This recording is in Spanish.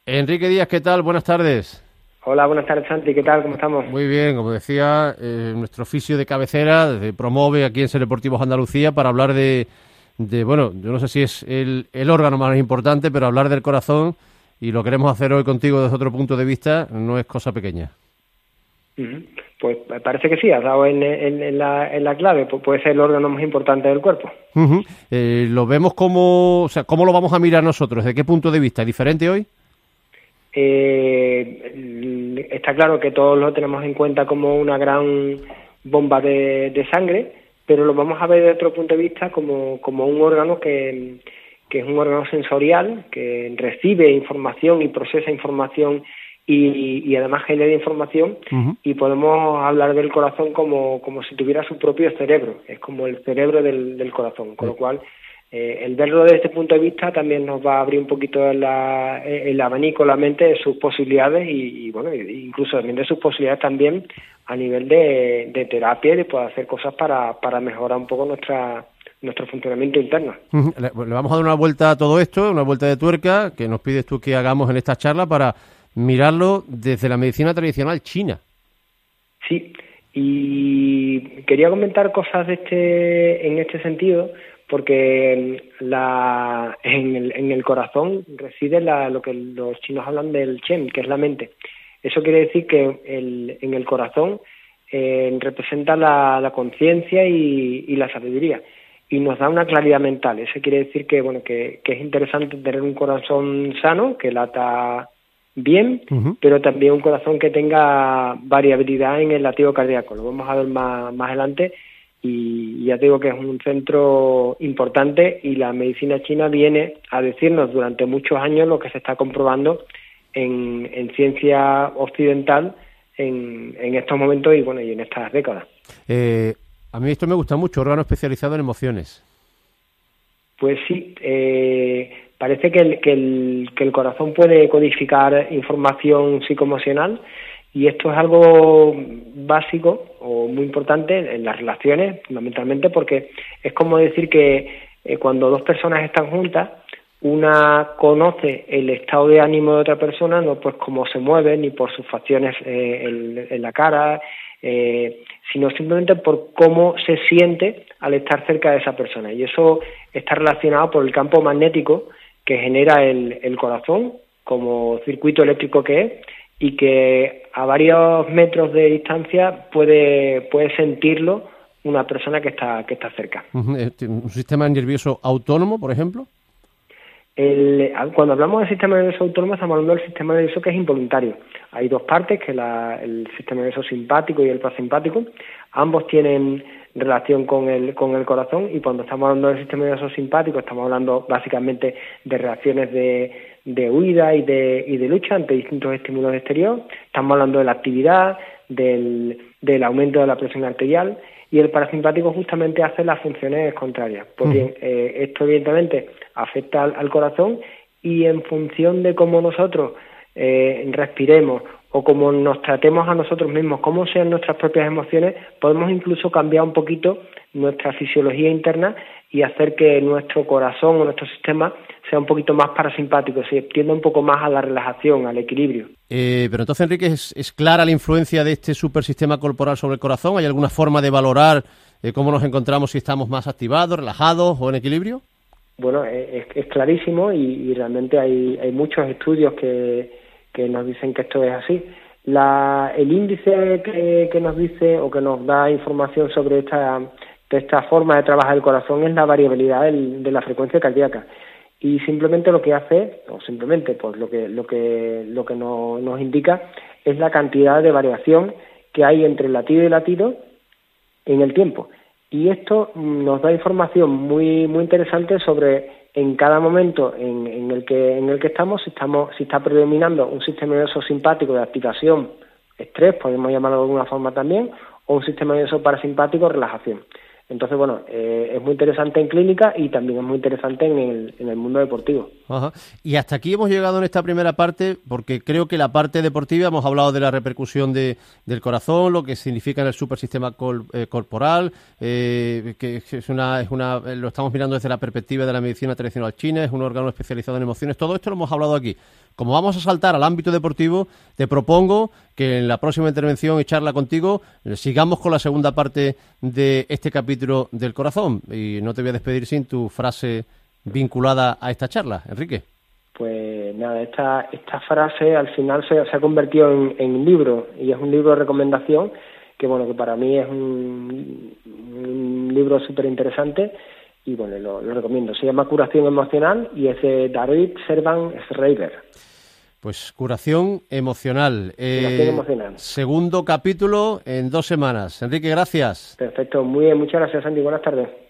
Enrique Díaz, ¿qué tal? Buenas tardes. Hola, buenas tardes, Santi. ¿Qué tal? ¿Cómo estamos? Muy bien, como decía, nuestro oficio de cabecera promueve aquí en Ser Deportivos Andalucía para hablar bueno, yo no sé si es el órgano más importante, pero hablar del corazón, y lo queremos hacer hoy contigo desde otro punto de vista, no es cosa pequeña. Pues me parece que sí, has dado en la clave. Puede ser el órgano más importante del cuerpo. Lo vemos como, ¿cómo lo vamos a mirar nosotros? ¿De qué punto de vista? ¿Es diferente hoy? Está claro que todos lo tenemos en cuenta como una gran bomba de sangre, pero lo vamos a ver desde otro punto de vista como un órgano que es un órgano sensorial, que recibe información y procesa información y además genera información. Y podemos hablar del corazón como si tuviera su propio cerebro, es como el cerebro del corazón, con lo cual el verlo desde este punto de vista también nos va a abrir un poquito el abanico, la mente de sus posibilidades y bueno, incluso también de sus posibilidades también a nivel de terapia y de poder hacer cosas para mejorar un poco nuestro funcionamiento interno. Le vamos a dar una vuelta a todo esto, una vuelta de tuerca que nos pides tú que hagamos en esta charla para mirarlo desde la medicina tradicional china. Sí, y quería comentar cosas en este sentido, porque en el corazón reside lo que los chinos hablan del Chen, que es la mente. Eso quiere decir que en el corazón representa la conciencia y la sabiduría, y nos da una claridad mental. Eso quiere decir que es interesante tener un corazón sano, que lata bien, pero también un corazón que tenga variabilidad en el latido cardíaco. Lo vamos a ver más adelante. Y ya te digo que es un centro importante, y la medicina china viene a decirnos durante muchos años lo que se está comprobando en ciencia occidental en estos momentos y en estas décadas. A mí esto me gusta mucho, órgano especializado en emociones. Pues sí, parece que el corazón puede codificar información psicoemocional. Y esto es algo básico o muy importante en las relaciones, fundamentalmente, porque es como decir que cuando dos personas están juntas, una conoce el estado de ánimo de otra persona, no pues cómo se mueve, ni por sus facciones en la cara, sino simplemente por cómo se siente al estar cerca de esa persona. Y eso está relacionado por el campo magnético que genera el corazón como circuito eléctrico que es, y que a varios metros de distancia puede sentirlo una persona que está cerca. ¿Un sistema nervioso autónomo, por ejemplo? Cuando hablamos del sistema nervioso autónomo, estamos hablando del sistema nervioso que es involuntario. Hay dos partes, que el sistema nervioso simpático y el parasimpático. Ambos tienen relación con el corazón, y cuando estamos hablando del sistema nervioso simpático estamos hablando básicamente de reacciones de huida y de lucha ante distintos estímulos exteriores. Estamos hablando de la actividad, del aumento de la presión arterial, y el parasimpático justamente hace las funciones contrarias. Pues bien, esto evidentemente afecta al corazón, y en función de cómo nosotros respiremos o cómo nos tratemos a nosotros mismos, cómo sean nuestras propias emociones, podemos incluso cambiar un poquito nuestra fisiología interna y hacer que nuestro corazón o nuestro sistema sea un poquito más parasimpático, se tienda un poco más a la relajación, al equilibrio. Pero entonces, Enrique, ¿es clara la influencia de este supersistema corporal sobre el corazón? ¿Hay alguna forma de valorar cómo nos encontramos, si estamos más activados, relajados o en equilibrio? Bueno, es clarísimo, y realmente hay muchos estudios que nos dicen que esto es así. El índice que nos dice o que nos da información sobre esta forma de trabajar el corazón es la variabilidad de la frecuencia cardíaca. Y simplemente lo que hace, o simplemente pues lo que nos indica es la cantidad de variación que hay entre latido y latido en el tiempo. Y esto nos da información muy muy interesante sobre en cada momento en el que estamos, si está predominando un sistema nervioso simpático de activación, estrés, podemos llamarlo de alguna forma también, o un sistema nervioso parasimpático, relajación. Entonces, es muy interesante en clínica, y también es muy interesante en el mundo deportivo. Ajá. Y hasta aquí hemos llegado en esta primera parte, porque creo que la parte deportiva hemos hablado de la repercusión del corazón, lo que significa en el supersistema corporal, que lo estamos mirando desde la perspectiva de la medicina tradicional china, es un órgano especializado en emociones. Todo esto lo hemos hablado aquí. Como vamos a saltar al ámbito deportivo, te propongo que en la próxima intervención y charla contigo sigamos con la segunda parte de este capítulo del corazón. Y no te voy a despedir sin tu frase vinculada a esta charla, Enrique. Pues nada, esta frase al final se ha convertido en libro, y es un libro de recomendación que bueno, que para mí es un libro súper interesante, y bueno, lo recomiendo. Se llama Curación Emocional y es de David Servan-Schreiber. Pues Curación Emocional. Curación Emocional. Segundo capítulo en 2 semanas. Enrique, gracias. Perfecto, muy bien, muchas gracias, Andy. Buenas tardes.